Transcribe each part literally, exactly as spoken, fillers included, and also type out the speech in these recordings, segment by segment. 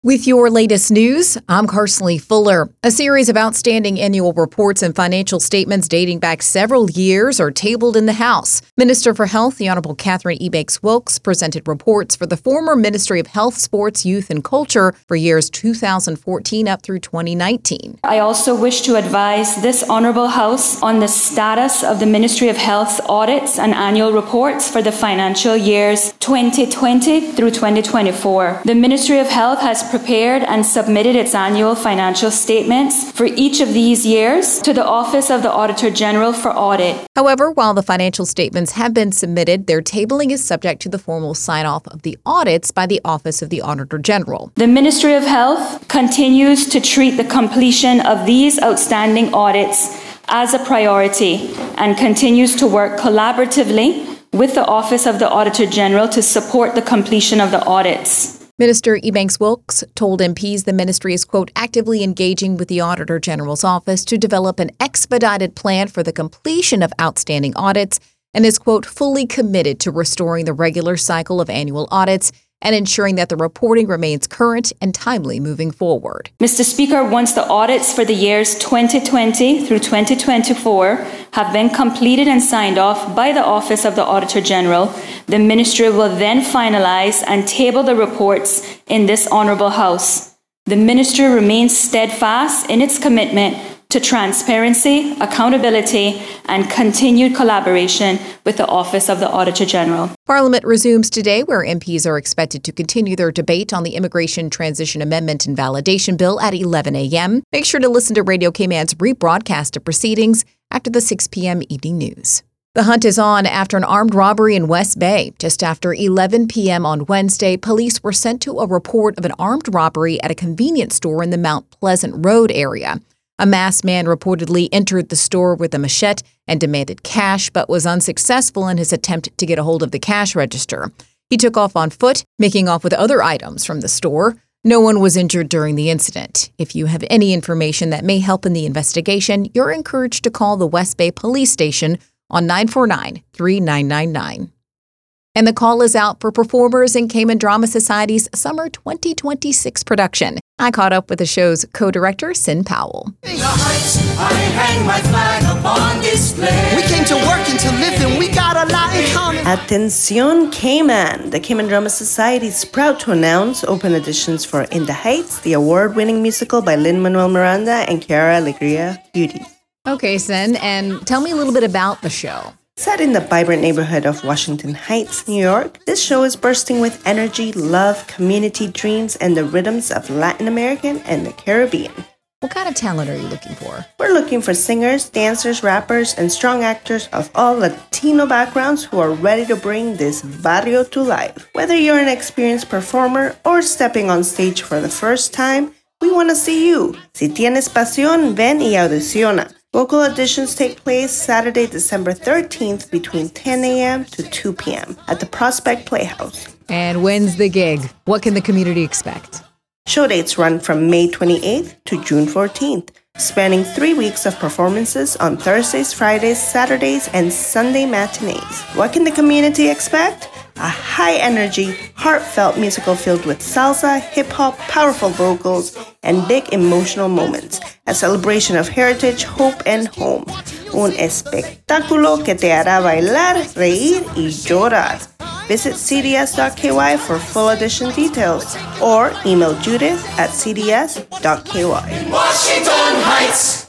With your latest news, I'm Carsley Fuller. A series of outstanding annual reports and financial statements dating back several years are tabled in the House. Minister for Health, the Honorable Catherine Ebanks Wilkes, presented reports for the former Ministry of Health, Sports, Youth, and Culture for years two thousand fourteen up through twenty nineteen. I also wish to advise this Honorable House on the status of the Ministry of Health's audits and annual reports for the financial years twenty twenty through twenty twenty-four. The Ministry of Health has prepared and submitted its annual financial statements for each of these years to the Office of the Auditor General for audit. However, while the financial statements have been submitted, their tabling is subject to the formal sign-off of the audits by the Office of the Auditor General. The Ministry of Health continues to treat the completion of these outstanding audits as a priority and continues to work collaboratively with the Office of the Auditor General to support the completion of the audits. Minister Ebanks Wilkes told M Ps the ministry is, quote, actively engaging with the Auditor General's office to develop an expedited plan for the completion of outstanding audits and is, quote, fully committed to restoring the regular cycle of annual audits and ensuring that the reporting remains current and timely moving forward. Mister Speaker, once the audits for the years twenty twenty through twenty twenty-four have been completed and signed off by the Office of the Auditor General, the Ministry will then finalize and table the reports in this Honourable House. The Ministry remains steadfast in its commitment to transparency, accountability, and continued collaboration with the Office of the Auditor General. Parliament resumes today, where M Ps are expected to continue their debate on the Immigration Transition Amendment and Validation Bill at eleven a.m. Make sure to listen to Radio Cayman's rebroadcast of proceedings after the six p.m. evening news. The hunt is on after an armed robbery in West Bay. Just after eleven p.m. on Wednesday, police were sent to a report of an armed robbery at a convenience store in the Mount Pleasant Road area. A masked man reportedly entered the store with a machete and demanded cash, but was unsuccessful in his attempt to get a hold of the cash register. He took off on foot, making off with other items from the store. No one was injured during the incident. If you have any information that may help in the investigation, you're encouraged to call the West Bay Police Station on nine four nine, three nine nine nine. And the call is out for performers in Cayman Drama Society's Summer twenty twenty-six production. I caught up with the show's co-director, Sin Powell. The heights, I hang my flag upon display. We came to work and to live, and we got a lot in common. Atención Cayman! The Cayman Drama Society is proud to announce open auditions for In the Heights, the award-winning musical by Lin-Manuel Miranda and Chiara Alegria Beauty. Okay, Sin, and tell me a little bit about the show. Set in the vibrant neighborhood of Washington Heights, New York, this show is bursting with energy, love, community dreams, and the rhythms of Latin American and the Caribbean. What kind of talent are you looking for? We're looking for singers, dancers, rappers, and strong actors of all Latino backgrounds who are ready to bring this barrio to life. Whether you're an experienced performer or stepping on stage for the first time, we want to see you. Si tienes pasión, ven y audiciona. Vocal auditions take place Saturday, December thirteenth between ten a.m. to two p.m. at the Prospect Playhouse. And when's the gig? What can the community expect? Show dates run from May twenty-eighth to June fourteenth, spanning three weeks of performances on Thursdays, Fridays, Saturdays, and Sunday matinees. What can the community expect? A high-energy, heartfelt musical filled with salsa, hip-hop, powerful vocals, and big emotional moments. A celebration of heritage, hope, and home. Un espectáculo que te hará bailar, reír, y llorar. Visit c d s dot k y for full audition details or email Judith at c d s dot k y. Washington Heights!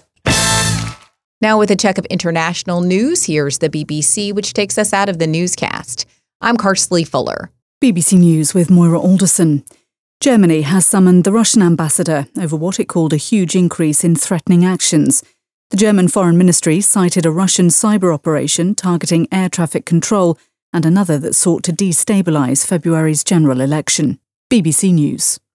Now with a check of international news, here's the B B C, which takes us out of the newscast. I'm Carsley Fuller. B B C News with Moira Alderson. Germany has summoned the Russian ambassador over what it called a huge increase in threatening actions. The German Foreign Ministry cited a Russian cyber operation targeting air traffic control and another that sought to destabilise February's general election. B B C News.